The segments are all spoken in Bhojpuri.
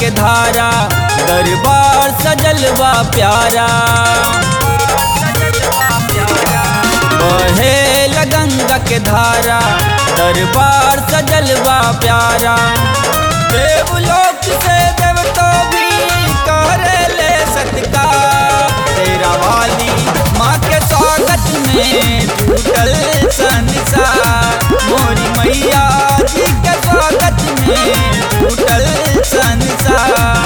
के धारा, दरबार सजलवा प्यारा। बहे गंगा के धारा, दरबार सजलवा प्यारा। देवलोक से देवतो भी करे ले सत्कार, तेरा वाली माँ के स्वागत में जुटल संसार। मोरी मैया जी के स्वागत में जुटल संसार।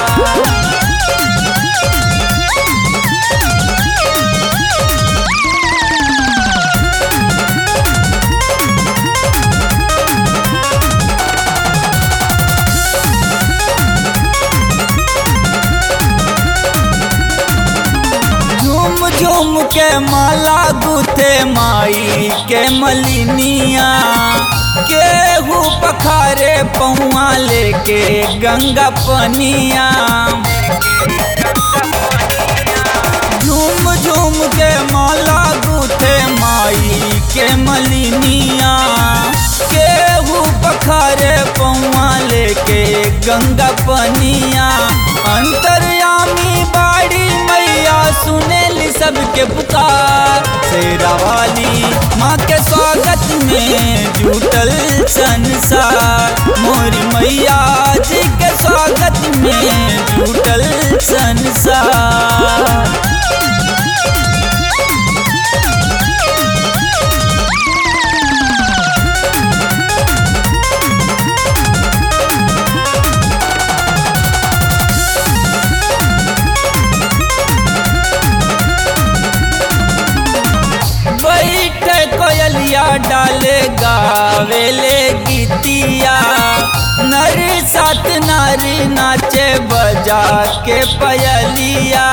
झूम के माला गुथे माई के मलिनिया, केहू पखारे पहुआ लेके गंगा पनिया। झूम झूम के माला गुथे माई के मलिनिया, केहू पखारे पहुआ लेके गंगा पनिया। अंतर्यामी बाड़ी मैया सुनेली सबके पुकार, शेरा वाली माँ के स्वागत में जुटल संसार। मोरी मैया जी के स्वागत में जुटल संसार। बैठे कोयलिया डाले गावेले गीतिया, नर साथ नारी नाचे बजा के पयलिया।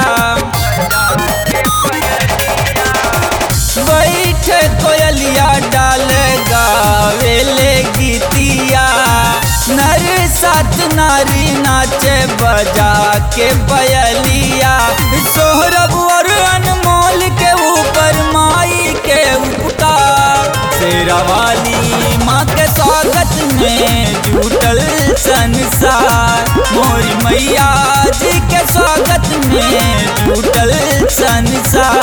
बैठे कोयलिया डाले गावेले गीतिया, नर साथ नारी नाचे बजा के पयलिया। सोहरब और अनमोल के ऊपर माई के उपकार, शेरा वाली माँ के स्वागत में जुटल संसार। मोरी मैया जी के स्वागत में जुटल संसार।